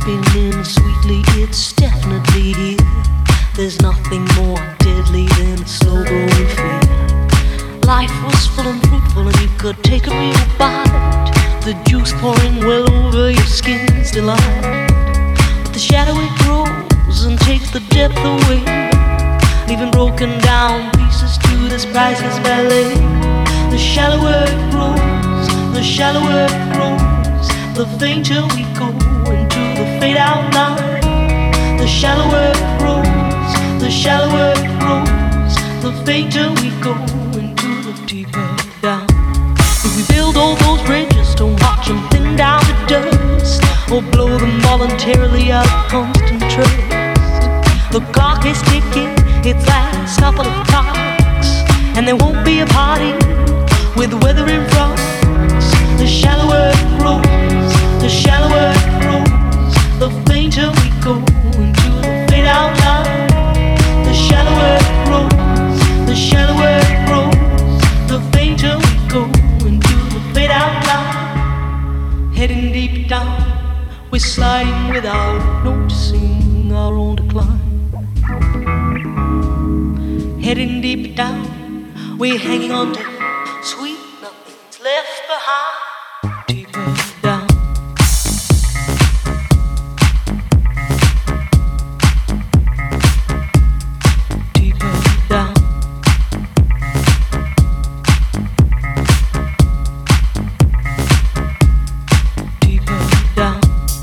creeping in sweetly, it's definitely here. There's nothing more deadly than slow growing fear. Life was full and fruitful and you could take a real bite. The juice pouring well over your skin's delight. But the shadow it grows and takes the depth away, leaving broken down pieces to this priceless ballet. The shallower it grows, the shallower it grows, the fainter we go into the fade out line. The shallower it grows, the shallower it grows, the fainter we go into the deeper down. If we build all those bridges, don't watch them thin down to dust, or blow them voluntarily out of constant trust. The clock is ticking, its last couple of clocks, and there won't be a party with the weather in front. The shallower it grows, the shallower it grows, the fainter we go into the fade out line. The shallower it grows, the shallower it grows, the fainter we go into the fade out line. Heading deep down, we're sliding without noticing our own decline. Heading deep down, we're hanging on to sweet nothing's left behind. Deeper down. Deeper down. Deeper down.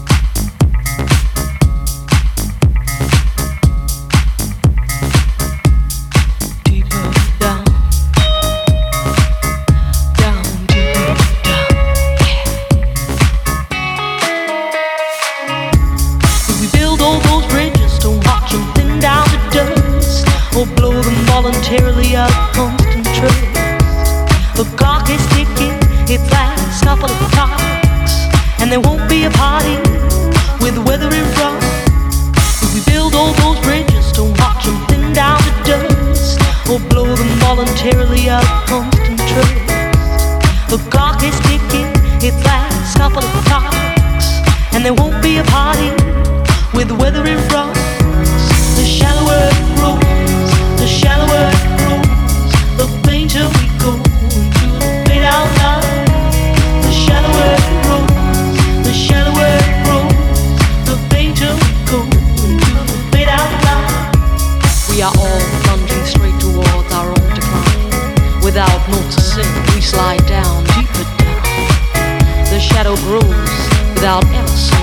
Voluntarily out of constant trust. The clock is ticking, its last couple of clocks, and there won't be a party with the weather in front. If we build all those bridges, don't watch them thin down to dust, or blow them voluntarily out of constant trust. The clock is ticking, its last couple of clocks, and there won't be a party with the weather in front. The shallower it grows, the shallower it grows, the fainter we go into the fade out line. The shallower it grows, the shallower it grows, the fainter we go into the fade out line. We are all plunging straight towards our own decline. Without noticing, we slide down, deeper down. The shadow grows without ever